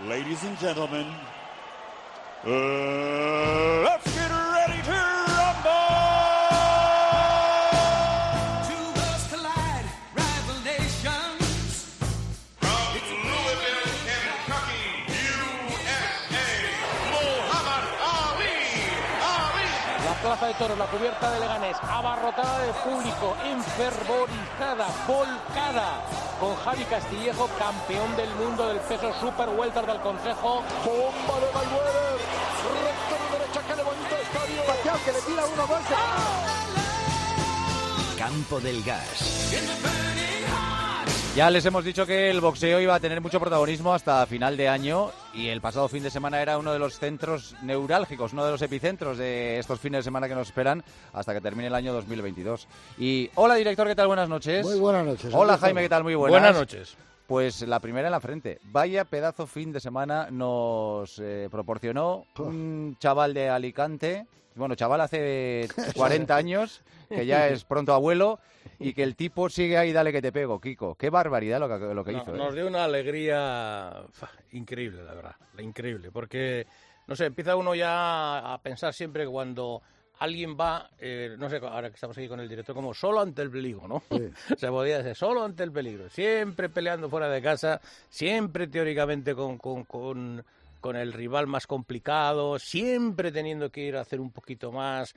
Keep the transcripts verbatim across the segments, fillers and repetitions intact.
Ladies and gentlemen, uh, let's get ready to rumble! Two worlds collide, rival nations. From Louisville, Kentucky, U S A, Muhammad Ali. Ali. La plaza de toros, la cubierta de Leganés, abarrotada de público, enfervorizada, volcada, con Javi Castillejo, campeón del mundo del peso super welter del Consejo. Bomba de Mayweather, recta de derecha, que levanta el estadio. Pacquiao, que le tira uno, dos. Campo del Gas. Ya les hemos dicho que el boxeo iba a tener mucho protagonismo hasta final de año y el pasado fin de semana era uno de los centros neurálgicos, uno de los epicentros de estos fines de semana que nos esperan hasta que termine el año dos mil veintidós. Y hola, director, ¿qué tal? Buenas noches. Muy buenas noches. Hola, Jaime, ¿qué tal? Muy buenas. Buenas noches. Pues la primera en la frente. Vaya pedazo fin de semana nos eh, proporcionó un chaval de Alicante, bueno, chaval hace cuarenta años, que ya es pronto abuelo, y que el tipo sigue ahí, dale que te pego, Kiko. Qué barbaridad lo que, lo que No, hizo. nos ¿eh? dio una alegría fa, increíble, la verdad, increíble, porque, no sé, empieza uno ya a pensar siempre que cuando alguien va, eh, no sé, ahora que estamos aquí con el director, como solo ante el peligro, ¿no? Sí. Se podía decir, solo ante el peligro, siempre peleando fuera de casa, siempre teóricamente con, con, con, con el rival más complicado, siempre teniendo que ir a hacer un poquito más,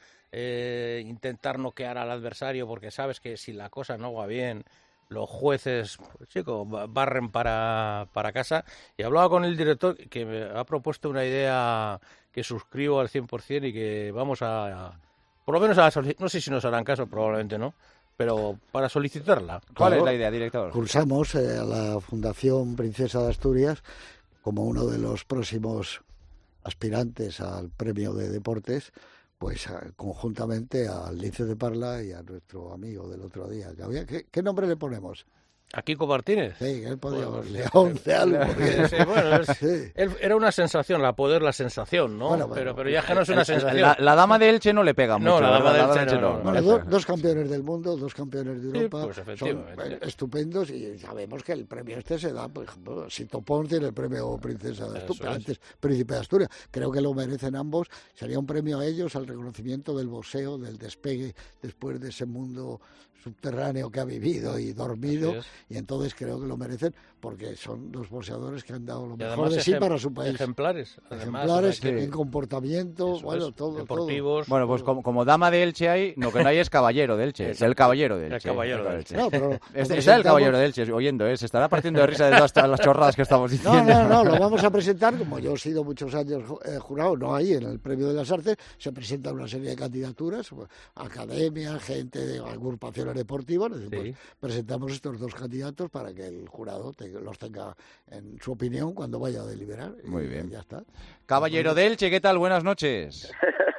eh, intentar noquear al adversario, porque sabes que si la cosa no va bien, los jueces, pues, chicos, barren para, para casa. Y hablaba con el director, que me ha propuesto una idea que suscribo al cien por ciento y que vamos a, a por lo menos a no sé si nos harán caso, probablemente no, pero para solicitarla. ¿Cuál Claro. es la idea, director? Cursamos eh, a la Fundación Princesa de Asturias como uno de los próximos aspirantes al premio de deportes, pues a, conjuntamente al Lince de Parla y a nuestro amigo del otro día. Que había, ¿qué, ¿Qué nombre le ponemos? ¿A Kiko Martínez? Sí, él podía Bueno, haberle sí, once algo. porque- Sí, bueno, es- Sí. él- era una sensación, la poder, la sensación, ¿no? Bueno, bueno. pero, pero ya que no es una sensación. La, la dama de Elche no le pega No, mucho. la dama ¿verdad? de Elche no, no, Bueno, le do- pega. dos campeones del mundo, dos campeones de Sí, Europa, pues, son efectivamente. eh, estupendos y sabemos que el premio este se da, por ejemplo, Sito Pons tiene el premio Princesa de Eso Asturias, es. antes Príncipe de Asturias. Creo que lo merecen ambos. Sería un premio a ellos, al reconocimiento del boxeo, del despegue después de ese mundo subterráneo que ha vivido y dormido, Así es. y entonces creo que lo merecen porque son dos boxeadores que han dado lo Y mejor además de sí ejem- para su país. Ejemplares. además, Ejemplares, o sea, que- en comportamiento, eso bueno, es, todo, deportivos. Bueno, pues como, como dama de Elche hay, lo que no hay es caballero de Elche, es el caballero de El Elche. caballero de todo. No, pero Es, lo es el caballero presentamos- de Elche, oyendo, ¿eh? Se estará partiendo de risa de todas las chorradas que estamos No, diciendo. no, no, lo vamos a presentar, como yo he sido muchos años eh, jurado, no ahí en el Premio de las Artes, se presentan una serie de candidaturas, pues, academia, gente de agrupaciones deportivas, es decir, Sí. pues, presentamos estos dos candidatos para que el jurado te- los tenga en su opinión cuando vaya a deliberar. y Muy bien. Ya está. Caballero de Elche, ¿qué tal? Buenas noches.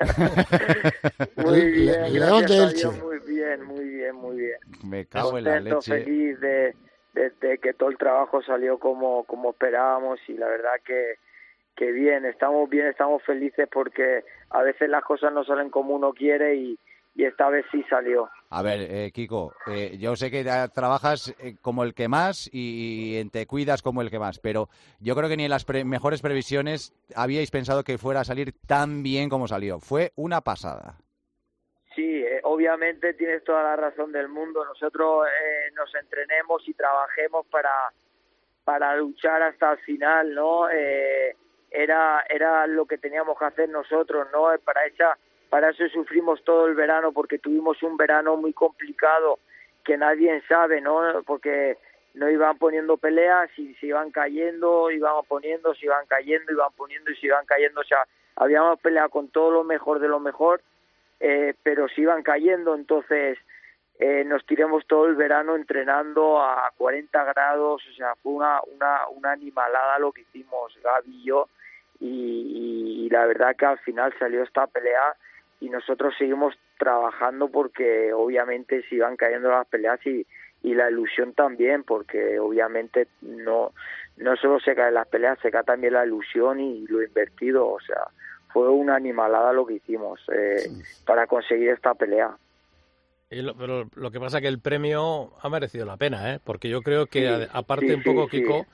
Muy Le- bien, León gracias de a Elche. Dios, muy bien, muy bien, muy bien. Me cago en la Contento, leche. feliz de, de, de que todo el trabajo salió como, como esperábamos y la verdad que, que bien, estamos bien, estamos felices porque a veces las cosas no salen como uno quiere y, y esta vez sí salió. A ver, eh, Kiko, eh, yo sé que ya trabajas eh, como el que más y, y te cuidas como el que más, pero yo creo que ni en las pre- mejores previsiones habíais pensado que fuera a salir tan bien como salió. Fue una pasada. Sí, eh, obviamente tienes toda la razón del mundo. Nosotros eh, nos entrenemos y trabajemos para para luchar hasta el final, ¿no? Eh, era era lo que teníamos que hacer nosotros, ¿no? Para esa para eso sufrimos todo el verano porque tuvimos un verano muy complicado que nadie sabe, ¿no? Porque no iban poniendo peleas y se iban cayendo, iban poniendo, se iban cayendo, iban poniendo y se iban cayendo. O sea, habíamos peleado con todo lo mejor de lo mejor. Eh, pero se iban cayendo, entonces eh, nos tiramos todo el verano entrenando a cuarenta grados, o sea, fue una, una, una animalada lo que hicimos Gaby y yo, y, y la verdad que al final salió esta pelea y nosotros seguimos trabajando porque obviamente se iban cayendo las peleas y, y la ilusión también, porque obviamente no, no solo se caen las peleas, se cae también la ilusión y lo invertido, o sea, fue una animalada lo que hicimos eh, para conseguir esta pelea. Y lo, pero lo que pasa es que el premio ha merecido la pena, ¿eh? Porque yo creo que, Sí, a- aparte sí, un poco, sí, sí. Kiko,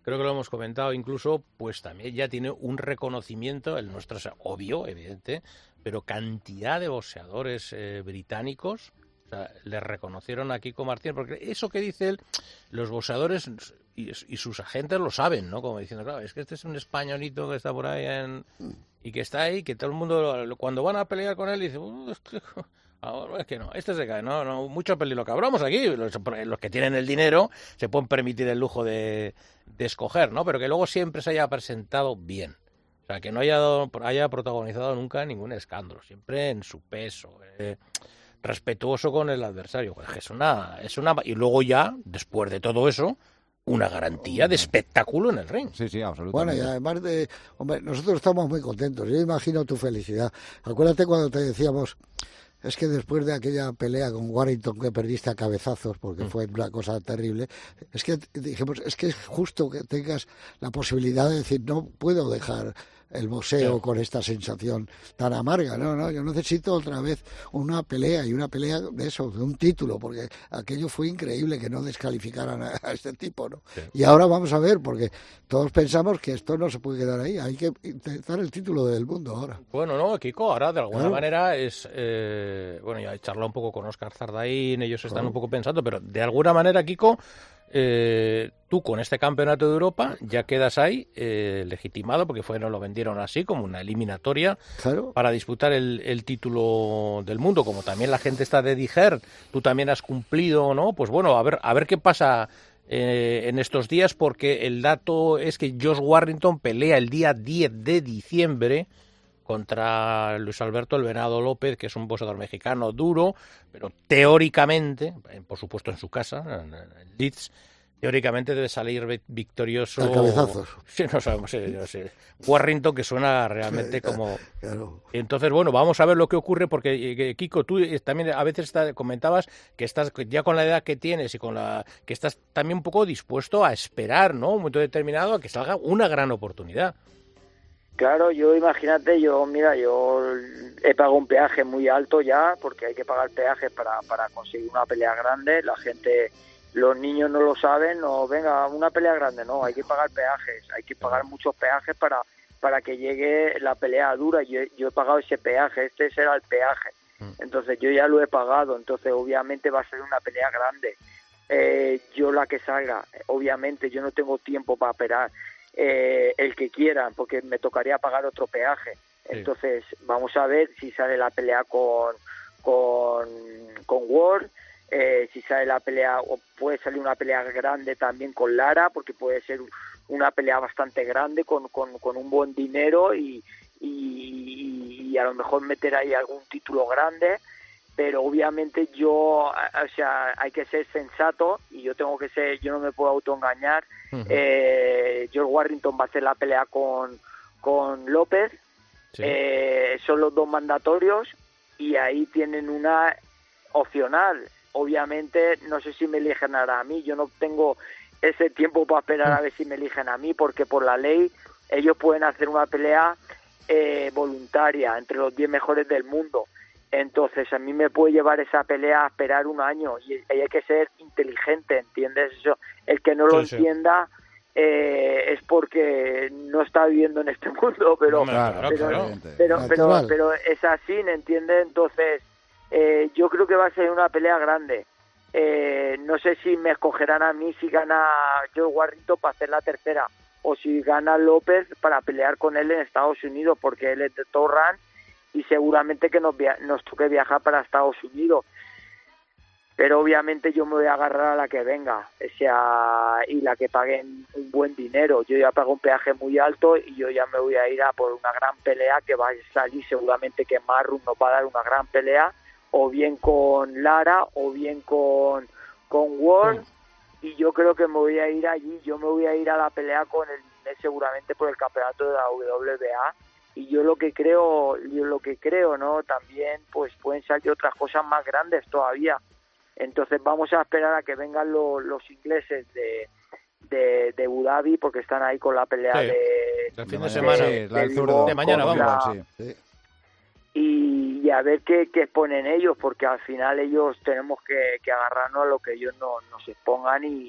creo que lo hemos comentado incluso, pues también ya tiene un reconocimiento, el nuestro es obvio, evidente, pero cantidad de boxeadores eh, británicos, o sea, le reconocieron a Kiko Martínez, porque eso que dice él, los boxeadores y, y sus agentes lo saben, ¿no? Como diciendo, claro, es que este es un españolito que está por ahí en, y que está ahí, que todo el mundo, cuando van a pelear con él, dice, uh, este, ahora es que no, este se cae, no, no, mucho peligro. Cabramos aquí, los, los que tienen el dinero se pueden permitir el lujo de, de escoger, ¿no? Pero que luego siempre se haya presentado bien. O sea, que no haya, dado, haya protagonizado nunca ningún escándalo, siempre en su peso, eh, respetuoso con el adversario. Pues es una, es una, y luego ya, después de todo eso, una garantía de espectáculo en el ring. Sí, sí, absolutamente. Bueno, y además de... Hombre, nosotros estamos muy contentos. Yo imagino tu felicidad. Acuérdate cuando te decíamos... Es que después de aquella pelea con Warrington que perdiste a cabezazos, porque mm. fue una cosa terrible, es que dijimos, es que es justo que tengas la posibilidad de decir, no puedo dejar el boxeo sí. con esta sensación tan amarga. No, no, yo necesito otra vez una pelea, y una pelea de eso, de un título, porque aquello fue increíble que no descalificaran a, a este tipo, ¿no? Sí. Y ahora vamos a ver, porque todos pensamos que esto no se puede quedar ahí, hay que intentar el título del mundo ahora. Bueno, no, Kiko, ahora de alguna claro. manera es, eh, bueno, ya he charlado un poco con Óscar Zardaín, ellos están claro. un poco pensando, pero de alguna manera, Kiko, Eh, tú con este campeonato de Europa ya quedas ahí eh, legitimado, porque fue, no lo vendieron así como una eliminatoria claro. para disputar el, el título del mundo. Como también la gente está de Dijer, tú también has cumplido, ¿no? Pues bueno, a ver, a ver qué pasa eh, en estos días, porque el dato es que Josh Warrington pelea el día diez de diciembre contra Luis Alberto El Venado López, que es un boxeador mexicano duro, pero teóricamente, por supuesto en su casa, en Leeds, teóricamente debe salir victorioso. A cabezazos. Sí, no sabemos, sí, no sé. Warrington, que suena realmente como... Claro. Entonces, bueno, vamos a ver lo que ocurre, porque, Kiko, tú también a veces está, comentabas que estás ya con la edad que tienes y con la que estás también un poco dispuesto a esperar, ¿no? Un momento determinado a que salga una gran oportunidad. Claro, yo imagínate, yo mira, yo he pagado un peaje muy alto ya, porque hay que pagar peajes para, para conseguir una pelea grande. La gente, los niños no lo saben, no, venga, una pelea grande, no, hay que pagar peajes, hay que pagar muchos peajes para para que llegue la pelea dura. Yo, yo he pagado ese peaje, este será el peaje, entonces yo ya lo he pagado, entonces obviamente va a ser una pelea grande. Eh, yo la que salga, obviamente yo no tengo tiempo para esperar. Eh, el que quieran, porque me tocaría pagar otro peaje. Sí. Entonces vamos a ver si sale la pelea con con, con Ward, eh, si sale la pelea, o puede salir una pelea grande también con Lara, porque puede ser una pelea bastante grande con, con, con un buen dinero y, y, y a lo mejor meter ahí algún título grande. Pero obviamente yo, o sea, hay que ser sensato, y yo tengo que ser, yo no me puedo autoengañar. Uh-huh. eh, George Warrington va a hacer la pelea con, con López, sí. eh, son los dos mandatorios, y ahí tienen una opcional. Obviamente no sé si me eligen a mí, yo no tengo ese tiempo para esperar uh-huh. a ver si me eligen a mí, porque por la ley ellos pueden hacer una pelea eh, voluntaria entre los diez mejores del mundo. Entonces a mí me puede llevar esa pelea a esperar un año, y hay que ser inteligente, ¿entiendes? Eso, el que no lo sí, entienda eh, es porque no está viviendo en este mundo, pero claro, pero, claro. pero, pero, pero, pero es así, ¿me entiendes? Entonces eh, yo creo que va a ser una pelea grande. Eh, no sé si me escogerán a mí si gana Joe Warrington para hacer la tercera, o si gana López para pelear con él en Estados Unidos, porque él es de Torrance y seguramente que nos, via- nos toque viajar para Estados Unidos. Pero obviamente yo me voy a agarrar a la que venga, o sea, y la que pague un buen dinero. Yo ya pago un peaje muy alto y yo ya me voy a ir a por una gran pelea que va a salir seguramente que Marrum nos va a dar una gran pelea, o bien con Lara o bien con, con Ward, y yo creo que me voy a ir allí, yo me voy a ir a la pelea con el seguramente por el campeonato de la W B A. Y yo lo que creo, yo lo que creo, ¿no? También, pues pueden salir otras cosas más grandes todavía. Entonces vamos a esperar a que vengan lo, los ingleses de, de, de Abu Dhabi, porque están ahí con la pelea sí. de... El fin de semana, de, sí, la del zurdo. De mañana, vamos. Sí. Sí. Y, y a ver qué, qué exponen ellos, porque al final ellos tenemos que, que agarrarnos a lo que ellos no, nos expongan, y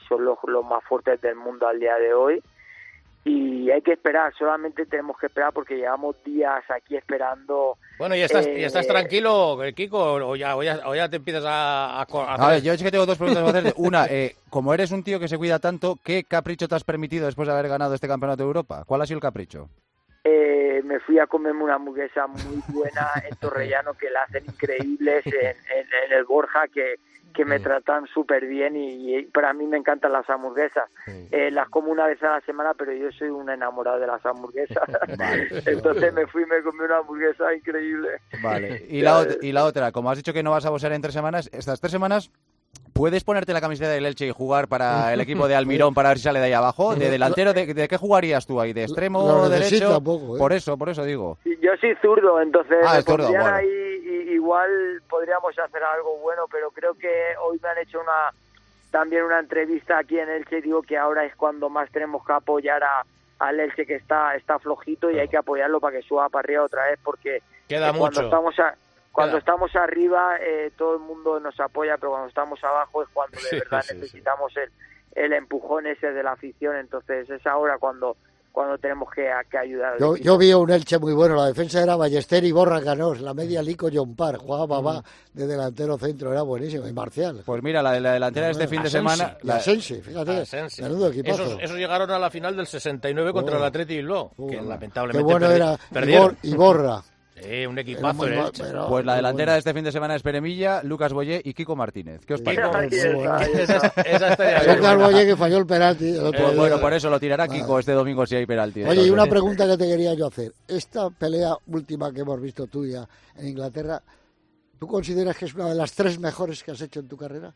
son los, los más fuertes del mundo al día de hoy. Y hay que esperar, solamente tenemos que esperar porque llevamos días aquí esperando. Bueno, ¿y estás, eh, ¿y estás tranquilo, Kiko, o ya, o ya, o ya te empiezas a... A, a, a ver, yo es que tengo dos preguntas que hacerte. Una, eh, como eres un tío que se cuida tanto, ¿qué capricho te has permitido después de haber ganado este campeonato de Europa? ¿Cuál ha sido el capricho? Eh, me fui a comerme una hamburguesa muy buena en Torrellano, que la hacen increíbles, en, en, en el Borja, que, que me Sí. tratan súper bien y, y para mí me encantan las hamburguesas. Sí. Eh, las como una vez a la semana, pero yo soy un enamorado de las hamburguesas. Vale. Entonces me fui y me comí una hamburguesa increíble. Vale. Y la, ot- y la otra, como has dicho que no vas a boxear en tres semanas, estas tres semanas... ¿Puedes ponerte la camiseta del Elche y jugar para el equipo de Almirón para ver si sale de ahí abajo? ¿De delantero? ¿De, de qué jugarías tú ahí? ¿De extremo Lo necesita derecho? un poco, ¿eh? Por eso, por eso digo. Sí, yo soy zurdo, entonces Ah, me es zurdo, pondrían bueno. ahí y, igual podríamos hacer algo bueno, pero creo que hoy me han hecho una también una entrevista aquí en Elche y digo que ahora es cuando más tenemos que apoyar a al Elche, que está está flojito, y hay que apoyarlo para que suba para arriba otra vez, porque Queda eh, cuando mucho. estamos a, cuando Queda. estamos arriba eh, todo el mundo nos apoya, pero cuando estamos abajo es cuando de Sí, verdad sí, sí. necesitamos el el empujón ese de la afición. Entonces es ahora cuando cuando tenemos que, que ayudar al Yo, equipo. yo vi un Elche muy bueno, la defensa era Ballester y Borja Canós, la media Lico Yompar, jugaba Babá de delantero centro, era buenísimo, y Marcial. Pues mira, la de la delantera de este fin de Asensi. semana... Y la- Asensi, fíjate, Asensi. menudo equipazo. Esos, esos llegaron a la final del sesenta y nueve contra Oh. el Atleti Bilbao, Oh, que qué lamentablemente bueno perdi- era perdieron. Ibor- Iborra. Sí, un Era equipazo muy el ma- Elche. pero- Pues la muy delantera bueno. de este fin de semana es Peremilla, Lucas Boyé y Kiko Martínez. ¿Qué os parece? Kiko, Ahí Muy está, bueno. ahí esa, está. esa estaría Ese bien. Carbolle que falló el penalti el otro Pues día. bueno, por eso lo tirará Kiko este domingo si hay penalti. Oye, y una Entonces, pregunta que te quería yo hacer. Esta pelea última que hemos visto tuya en Inglaterra, ¿tú consideras que es una de las tres mejores que has hecho en tu carrera?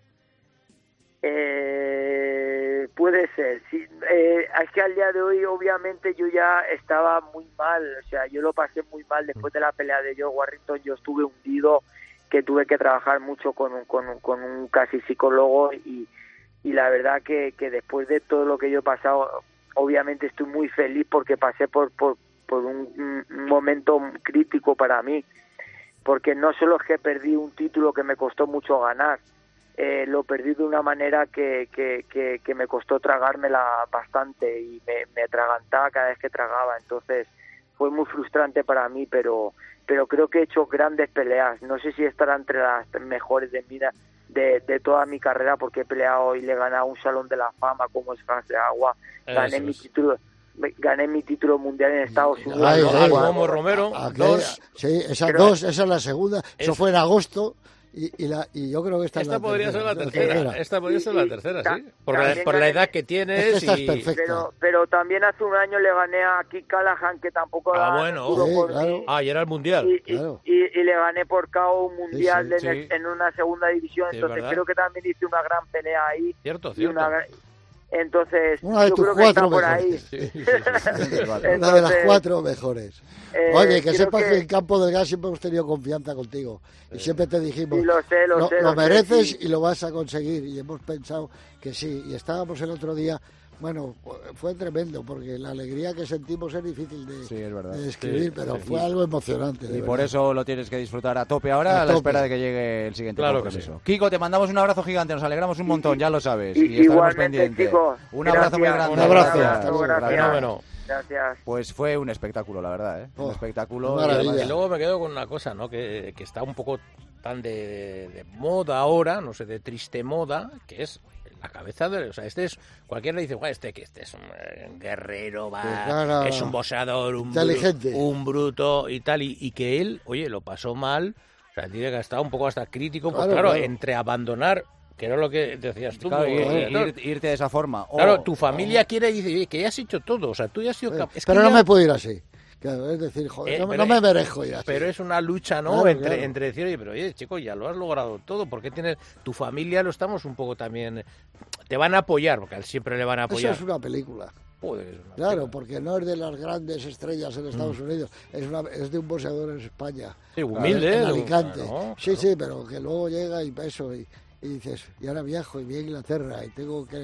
Eh, puede ser, sí. Eh, es que al día de hoy obviamente yo ya estaba muy mal, o sea, yo lo pasé muy mal después de la pelea de George Warrington. Yo estuve hundido, que tuve que trabajar mucho con un, con un, con un casi psicólogo, y, y la verdad que, que después de todo lo que yo he pasado, obviamente estoy muy feliz porque pasé por, por, por un, un momento crítico para mí, porque no solo es que perdí un título que me costó mucho ganar, eh, lo perdí de una manera que, que, que, que me costó tragármela bastante, y me, me atragantaba cada vez que tragaba. Entonces fue muy frustrante para mí, pero pero creo que he hecho grandes peleas. No sé si estará entre las mejores de mi vida, de, de toda mi carrera, porque he peleado y le he ganado un salón de la fama como es Gas de Agua, gané Eso mi es. título gané mi título mundial en Estados Unidos. Ay, Al ay, Momo Romero, Aquel- dos. Sí, esas Creo- dos, esa es la segunda. Eso Es- fue en agosto y, y, la, y yo creo que esta, Esta es la podría ser la tercera. Esta podría ser la tercera, sí. Por la, También por la gané- edad que Es tienes que esta es y... perfecta. Pero, pero también hace un año le gané a Keith Callahan, que tampoco Ah, da bueno. duro Sí, por claro. mí. Ah, y era el Mundial. y, y- claro. y- y le gané por K O un mundial Sí, sí, en, el- sí. en una segunda división. Sí, es Entonces verdad. creo que también hice una gran pelea ahí. Cierto, y cierto. una gra- entonces Una de yo tus creo que está cuatro por mejores. ahí. Sí, sí, sí, sí. Vale. Una de las Entonces, cuatro mejores. eh, Oye, que creo sepas que- que en Campo del Gas siempre hemos tenido confianza contigo. Y siempre te dijimos, Sí, lo sé, lo lo, sé, lo lo sé, mereces sí. y lo vas a conseguir. Y hemos pensado que sí. Y estábamos el otro día, bueno, fue tremendo, porque la alegría que sentimos es difícil de, Sí, es verdad. de describir, Sí, pero sí. fue algo emocionante. de Y por verdad. eso lo tienes que disfrutar a tope ahora, A a, la tope. espera de que llegue el siguiente Claro que compromiso. Kiko, te mandamos un abrazo gigante, nos alegramos un montón, ya lo sabes. y- Y, estaremos igualmente, pendientes. chicos. Un abrazo muy Gracias. grande. Un abrazo, gracias. hasta luego. Gracias. Fenómeno. Gracias. Pues fue un espectáculo, la verdad, ¿eh? Un Oh, espectáculo. qué y maravilla. además- Y luego me quedo con una cosa, ¿no? Que, que está un poco tan de, de moda ahora, no sé, de triste moda, que es la cabeza de... O sea, este es... Cualquiera le dice, "Guau, este que este es un eh, guerrero, va, Pues nada, es un boxeador, un, inteligente. bru- un bruto y tal", y, y que él, oye, lo pasó mal, o sea, tiene que estar un poco hasta crítico, pues Claro, claro, claro. entre abandonar, que era lo que decías tú, Claro, como- ir- claro, ir- irte de esa forma. O- claro, tu familia quiere y dice, "Oye, que ya has hecho todo, o sea, tú ya has sido Eh, capaz... es que pero no ya- me puedo ir así. Claro, es decir, joder, Eh, no, me- pero- no me merezco ir así. Pero es una lucha, ¿no? Claro, entre, claro. entre decir, oye, pero oye, chico, ya lo has logrado todo. ¿Por qué tienes tu familia? Lo estamos un poco también. Te van a apoyar, porque a él siempre le van a Eso apoyar. es una película. Joder, es una Claro, película. porque no es de las grandes estrellas en Estados Unidos, es, una, es de un boxeador en España. Sí, humilde, En ¿eh? Alicante. Claro, Sí, claro. sí, pero que luego llega y eso, y, y dices, y ahora viajo y voy a Inglaterra y tengo que...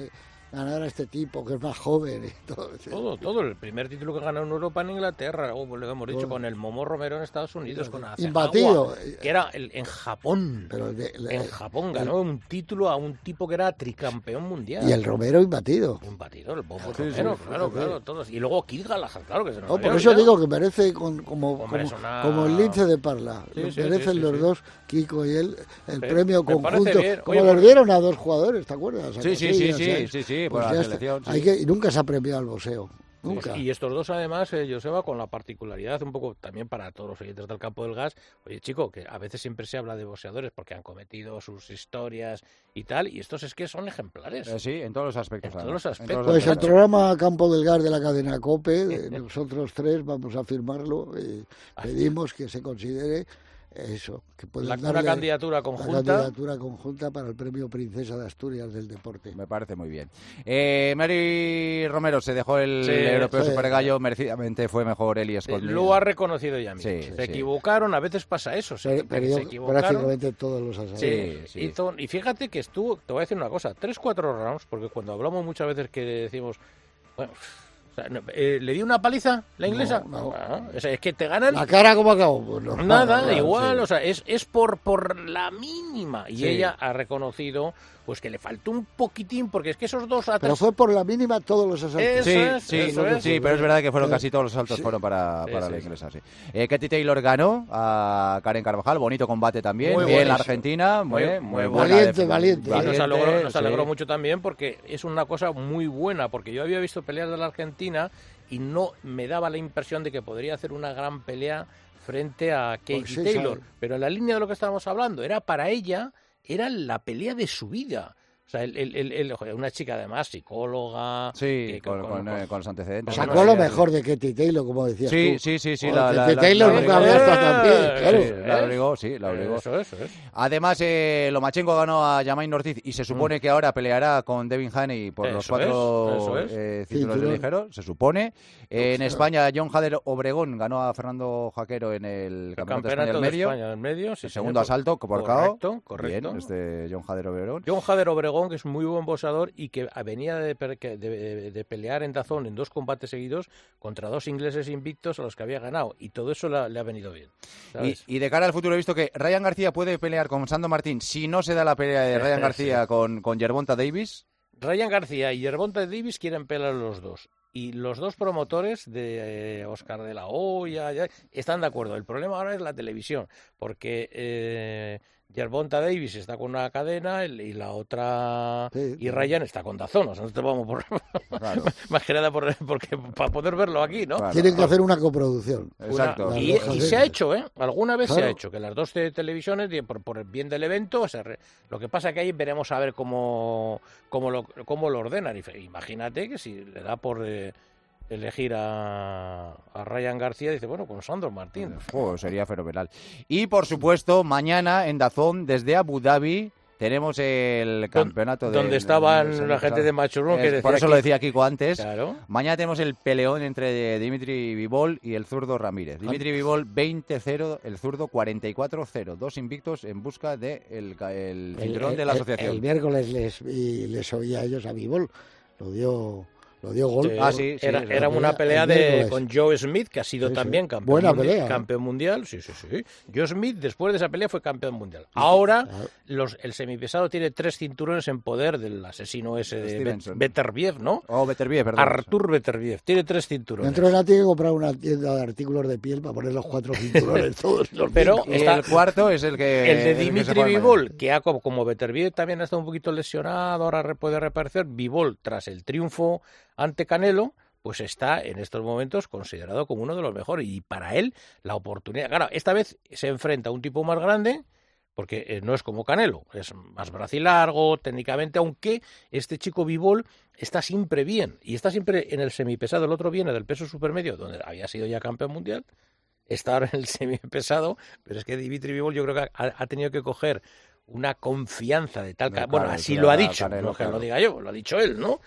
ganar a este tipo que es más joven y todo. Todo, todo. El primer título que ganó en Europa en Inglaterra, o lo hemos dicho, Bueno. con el Momo Romero en Estados Unidos, con Hasegawa, Imbatido. que era el, en Japón. Pero de- le- En Japón ganó un título a un tipo que era tricampeón mundial. Y el Romero imbatido. Imbatido, el Momo Sí, sí, Romero, sí, claro, sí. claro, todos. Y luego Kid Galahad, claro que se nos No, había por eso olvidado. digo que merece con- como, Hombre, como, es una- como el lince de Parla. Sí, Lo sí, merecen sí, sí, los sí. dos, Kiko y él, el Sí, premio me parece conjunto. bien. Como Oye, les por- dieron a dos jugadores, ¿te acuerdas? A Sí, sí, Casillas, sí, sí, ¿sabes? sí, sí, por Pues la ya selección, está. sí. Hay que, y nunca se ha premiado al boxeo. Nunca. Y estos dos, además, eh, Joseba, con la particularidad, un poco también para todos los oyentes del campo del gas, oye, chico, que a veces siempre se habla de boxeadores porque han cometido sus historias y tal, y estos es que son ejemplares. Eh, sí, en todos los aspectos. En todos además, los en todos los Pues el aspectos. programa Campo del Gas de la cadena COPE, de nosotros tres vamos a firmarlo y pedimos que se considere eso, que puedan La- una darle candidatura la conjunta. candidatura conjunta para el premio Princesa de Asturias del deporte. Me parece muy bien. Eh, Mary Romero se dejó el Sí, europeo sí. Super Gallo, merecidamente fue mejor Eli Eh, Scott. Lo ha reconocido ya mismo. Sí, se sí. equivocaron, a veces pasa eso. Se, Per- se Perdió equivocaron. prácticamente todos los asaltos. Sí, Sí, sí. hizo- y fíjate que estuvo, te voy a decir una cosa, tres, cuatro rounds, porque cuando hablamos muchas veces que decimos, bueno, o sea, no, eh, ¿le dio una paliza la inglesa? No, no. Ah, o sea, es que te ganan La cara como acabó. Pues no. nada, Claro, igual, sí. o sea, es, es por, por la mínima. Y Sí. ella ha reconocido pues que le faltó un poquitín, porque es que esos dos Pero atrás... fue por la mínima todos los asaltos. Eso Sí, es, sí, eso es. sí, pero es verdad que fueron Sí. casi todos los saltos Sí. fueron para, Sí, para sí, la sí. inglesa, sí. Eh, Katy Taylor ganó a Karen Carvajal, bonito combate también, Muy bien la buenísimo. Argentina, muy, Muy- muy muy buena valiente, def- valiente. Y nos alegró, nos sí. alegró mucho también porque es una cosa muy buena, porque yo había visto peleas de la Argentina y no me daba la impresión de que podría hacer una gran pelea frente a Katie Pues sí, Taylor. sabe. Pero en la línea de lo que estábamos hablando, era para ella, era la pelea de su vida. O sea, el, el- el- el- joder, una chica además, psicóloga... Sí, que- con, con, eh, con los antecedentes. Con- Sacó Sí, lo sí. mejor de Katy Taylor, como decías Sí, tú. sí, sí, sí. Joder, La, la, Katy la- Taylor la nunca obligó. había estado tan bien, Eh, claro. Sí, la obligó, sí, la obligó. Eso, eso, eso. Además, eh, Lomachenko ganó a Jermaine Ortiz y se supone que ahora peleará con Devin Haney por los Eso es, cuatro eso es. eh, cinturones de Cinturón. ligero, se supone. Eh, en Ostras. España, John Hader Obregón ganó a Fernando Jaquero en el El Campeonato, de España campeonato del de medio. España del medio. Sí, El segundo señor. asalto por K O. Correcto, correcto. Bien, este John Hader Obregón. John Hader Obregón, que es muy buen boxeador y que venía de, pe- que- de- de pelear en Dazón en dos combates seguidos contra dos ingleses invictos a los que había ganado. Y todo eso la- le ha venido bien. Y, ¿sabes? y de cara al futuro he visto que Ryan García puede pelear con Sando Martín si no se da la pelea de Ryan García con, con Gervonta Davis. Ryan García y Gervonta Davis quieren pelear los dos. Y los dos promotores de eh, Oscar de la Hoya ya, están de acuerdo. El problema ahora es la televisión, porque eh, Gervonta Davis está con una cadena el- y la otra Sí, y sí. Ryan está con Dazón. O sea, nosotros vamos por Claro. más que nada por, porque para poder verlo aquí, ¿no? Claro. Tienen que hacer una coproducción. Una- Exacto. y, Las dos, y sí. se ha hecho, ¿eh? Alguna vez se Claro. ha hecho, que las dos te- televisiones, y por, por el bien del evento, se re- lo que pasa que ahí veremos a ver cómo, cómo, lo, cómo lo ordenan. Y fe- imagínate que si le da por eh, elegir a, a Ryan García, dice, bueno, con Sandro Martín. Jo, sería fenomenal. Y por supuesto, mañana en Dazón, desde Abu Dhabi, tenemos el campeonato de donde estaban la gente de Matchroom, que Es- decía por eso que- lo decía Kiko antes. Claro. Mañana tenemos el peleón entre Dimitri Bivol y el zurdo Ramírez. Dimitri Bivol veinte cero, el zurdo cuarenta y cuatro cero. Dos invictos en busca del el, el cinturón El- de la el- asociación. El, miércoles les, y les oí a ellos a Bivol. Lo dio, lo dio gol. Sí, Ah, sí, sí, era, es era verdad. una El pelea de, miércoles. con Joe Smith, que ha sido Sí, sí. también campeón, Buena mundi- pelea, ¿eh? campeón mundial. Sí, sí, sí. Joe Smith, después de esa pelea, fue campeón mundial. Ahora, Claro. los, el semipesado tiene tres cinturones en poder del asesino ese de Stevenson. Bet- Beterbiev, ¿no? Oh, Beterbiev, perdón. Artur Beterbiev. Tiene tres cinturones. Dentro de la tiene que comprar una tienda de artículos de piel para poner los cuatro cinturones todos. Los Pero cinco. Y está- el cuarto es el que... El de el que se Dimitri juega mañana. Bivol, que ha, como, como Beterbiev también ha estado un poquito lesionado, ahora re- puede reaparecer. Bivol, tras el triunfo ante Canelo, pues está en estos momentos considerado como uno de los mejores. Y para él, la oportunidad. Claro, esta vez se enfrenta a un tipo más grande, porque eh, no es como Canelo, es más bracilargo, técnicamente, aunque este chico Bivol está siempre bien. Y está siempre en el semipesado. El otro viene del peso supermedio, donde había sido ya campeón mundial. Está ahora en el semipesado, pero es que Dimitri Bivol yo creo que ha, ha tenido que coger una confianza de tal... De ca- bueno, cara, así de lo ha cara a dicho, Canelo, no que claro. lo diga yo, lo ha dicho él, ¿no?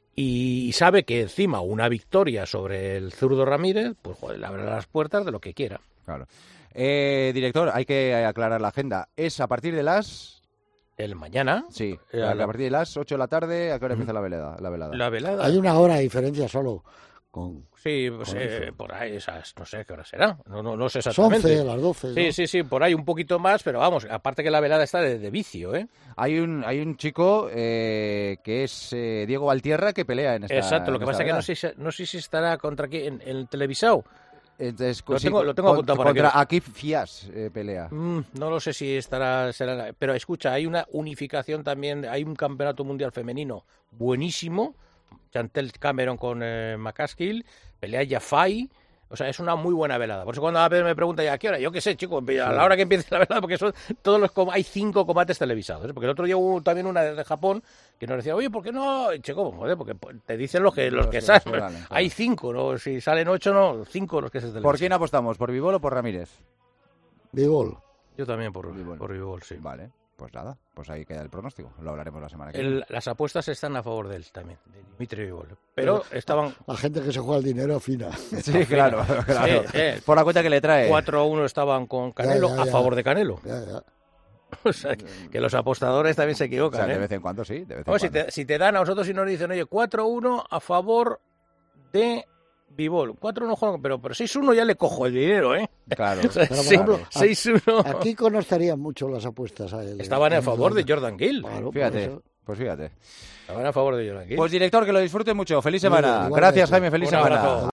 Y sabe que encima una victoria sobre el zurdo Ramírez, pues joder, le abre las puertas de lo que quiera. Claro. Eh, director, hay que aclarar la agenda. Es a partir de las... El mañana. Sí, Eh, a, a la- a partir de las ocho de la tarde, ¿a qué hora empieza la velada? La velada. La velada. Hay una hora de diferencia solo. Con, Sí, pues, con eh, eso. por ahí, esas, no sé qué hora será. No, no, no sé Son exactamente. once, las doce. Sí, ¿no? sí, sí, por ahí un poquito más, pero vamos, aparte que la velada está de, de vicio, ¿eh? Hay un hay un chico eh, que es eh, Diego Valtierra que pelea en esta Exacto, lo en que esta pasa es que no velada. sé, si- no sé si estará contra aquí en, en el televisado. Entonces, Lo sí, tengo- lo tengo con- apuntado por contra aquí. Akif Fias eh, pelea. Mm, no lo sé si estará, será, pero escucha, hay una unificación también, hay un campeonato mundial femenino buenísimo, Chantel Cameron con eh, McCaskill, pelea Jafai, o sea, es una muy buena velada. Por eso cuando a veces me pregunta, ¿a qué hora? Yo qué sé, chico, a la hora que empiece la velada, porque son todos los com- hay cinco combates televisados, ¿eh? Porque el otro día hubo también una de Japón que nos decía, oye, ¿por qué no? Y, chico, joder, porque te dicen los que los Los que que- saben. los que valen, claro. Hay cinco, ¿no? Si salen ocho, no, cinco los que se televisan. ¿Por quién apostamos? ¿Por Vivol o por Ramírez? Bigol. Yo también por Bivol. por Bivol, sí. Vale, pues nada, pues ahí queda el pronóstico. Lo hablaremos la semana que viene. El- las apuestas están a favor de él también, de Dimitri Bivol. Pero estaban La gente que se juega el dinero afina. Sí, claro, claro. Sí, eh. Por la cuenta que le trae. cuatro a uno estaban con Canelo, Ya, ya, a ya. favor de Canelo. Ya, ya. O sea, que los apostadores también se O equivocan, sea, de ¿eh? vez en cuando sí, de vez en Vamos, si, cuando. te, si te dan a nosotros y nos dicen, oye, cuatro uno a favor de Bivol. cuatro uno, joder, pero, pero seis uno ya le cojo el dinero, ¿eh? Claro. O sea, Pero, por sí, ejemplo, seis uno. Aquí conocían mucho las apuestas a él. Estaban a En favor de Irlanda. Jordan Gill. Claro, por Fíjate, eso. pues fíjate. Estaban a favor de Jordan Gill. Pues director, que lo disfrute mucho. Feliz Muy bien, semana. igualmente. Gracias, Jaime. Feliz Un semana. abrazo.